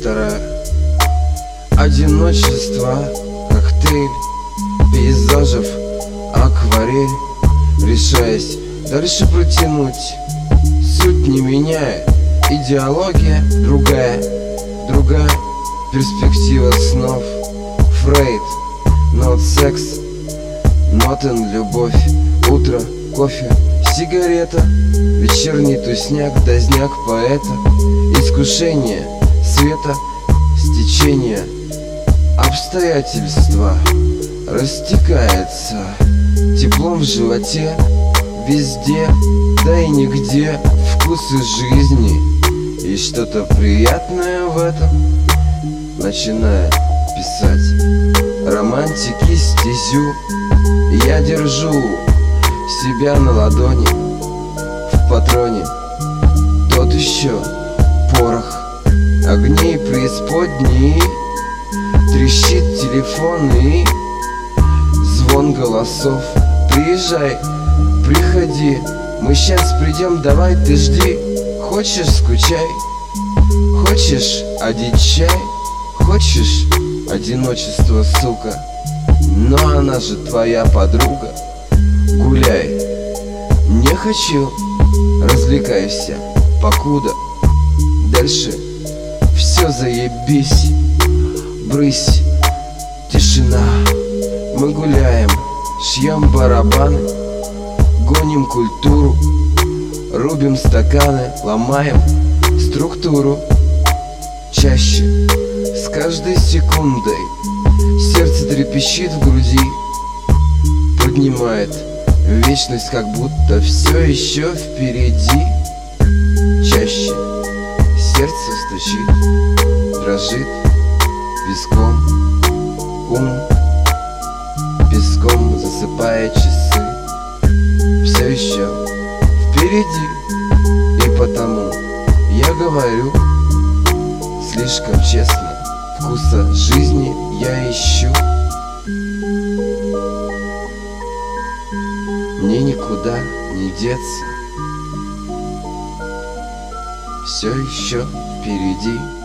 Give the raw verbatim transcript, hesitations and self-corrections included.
вторая. Одиночество, коктейль пейзажев, акварель. Решаясь дальше протянуть, суть не меняя, идеология другая, другая перспектива снов. Фрейд, not секс, нотен любовь. Утро, кофе, сигарета, вечерний тусняк, дозняк поэта. Искушение света, стечение, обстоятельства растекается теплом в животе. Везде, да и нигде вкусы жизни, и что-то приятное в этом. Начиная писать романтики стезю, я держу себя на ладони, в патроне тот еще порох огней преисподней. Трещит телефон и звон голосов. Приезжай, приходи, мы сейчас придем, давай ты жди. Хочешь, скучай, хочешь, одичай, хочешь, одиночество, сука, но она же твоя подруга. Гуляй, не хочу, развлекайся, покуда дальше все заебись. Брысь, тишина, мы гуляем, шьем барабаны, гоним культуру, рубим стаканы, ломаем структуру. Чаще, с каждой секундой, сердце трепещет в груди, поднимает вечность, как будто все еще впереди. Чаще сердце стучит, дрожит песком, ум песком засыпая часы. Все еще впереди, и потому я говорю слишком честно, вкуса жизни я ищу. Мне никуда не деться, все еще впереди.